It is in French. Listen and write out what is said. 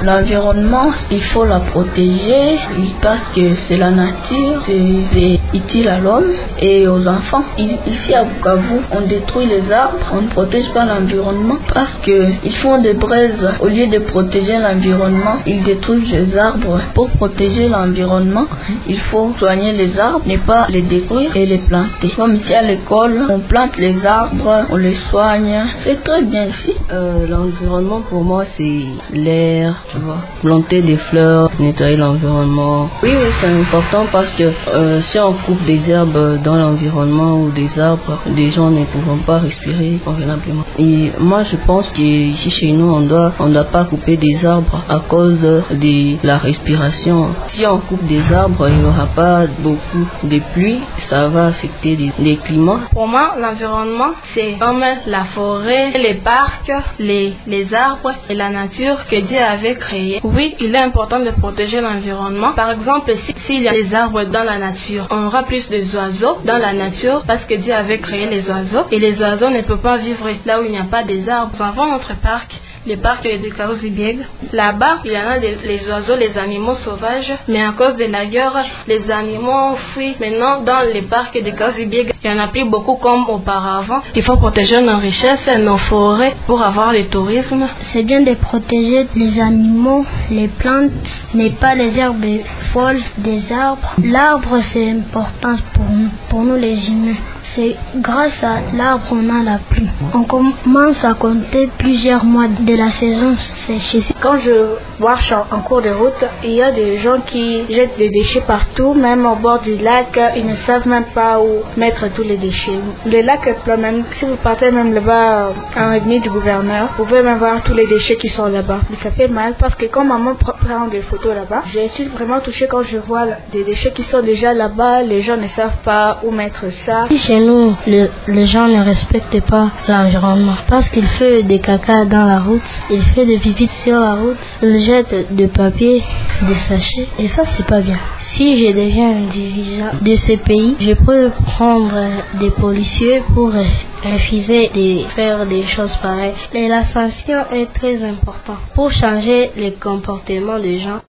L'environnement, il faut la protéger parce que c'est la nature, c'est utile à l'homme et aux enfants. Ici à Bukavu, on détruit les arbres, on ne protège pas l'environnement parce qu'ils font des braises. Au lieu de protéger l'environnement, ils détruisent les arbres. Pour protéger l'environnement, il faut soigner les arbres, ne pas les détruire et les planter. Comme ici à l'école, on plante les arbres, on les soigne. C'est très bien ici. L'environnement pour moi c'est l'air, tu vois. Planter des fleurs, nettoyer l'environnement. Oui, c'est important parce que si on coupe des herbes dans l'environnement ou des arbres, des gens ne pourront pas respirer convenablement. Et moi je pense qu'ici chez nous on doit pas couper des arbres à cause de la respiration. Si on coupe des arbres, il n'y aura pas beaucoup de pluie, ça va affecter les climats. Pour moi, l'environnement c'est comme la forêt, les parcs, les arbres et la nature que Dieu avait créée. Oui, il est important de protéger l'environnement. Par exemple, s'il y a des arbres dans la nature, on aura plus des oiseaux dans la nature parce que Dieu avait créé les oiseaux et les oiseaux ne peuvent pas vivre là où il n'y a pas des arbres. Nous avons notre parc, le parc de Kahuzi-Biega. Là-bas, il y en a les oiseaux, les animaux sauvages, mais à cause de la guerre, les animaux ont fui. Maintenant, dans les parcs de Kahuzi-Biega, il n'y en a plus beaucoup comme auparavant. Il faut protéger nos richesses, nos forêts pour avoir le tourisme. C'est bien de protéger les animaux, les plantes, mais pas les herbes folles des arbres. L'arbre, c'est important pour nous les humains. C'est grâce à l'arbre qu'on a la pluie. On commence à compter plusieurs mois de la saison sèche. Quand je marche en cours de route, il y a des gens qui jettent des déchets partout, même au bord du lac. Ils ne savent même pas où mettre tous les déchets. Le lac est plein, même si vous partez même là-bas en avenue du gouverneur, vous pouvez même voir tous les déchets qui sont là-bas. Mais ça fait mal parce que quand maman prend des photos là-bas, je suis vraiment touchée quand je vois des déchets qui sont déjà là-bas. Les gens ne savent pas où mettre ça. Chez nous, les gens ne respectent pas l'environnement parce qu'ils font des caca dans la route, ils font des pipis sur la route, ils jettent des papiers, des sachets et ça c'est pas bien. Si je deviens un dirigeant de ce pays, je peux prendre des policiers pour refuser de faire des choses pareilles. Et la sanction est très importante pour changer les comportements des gens.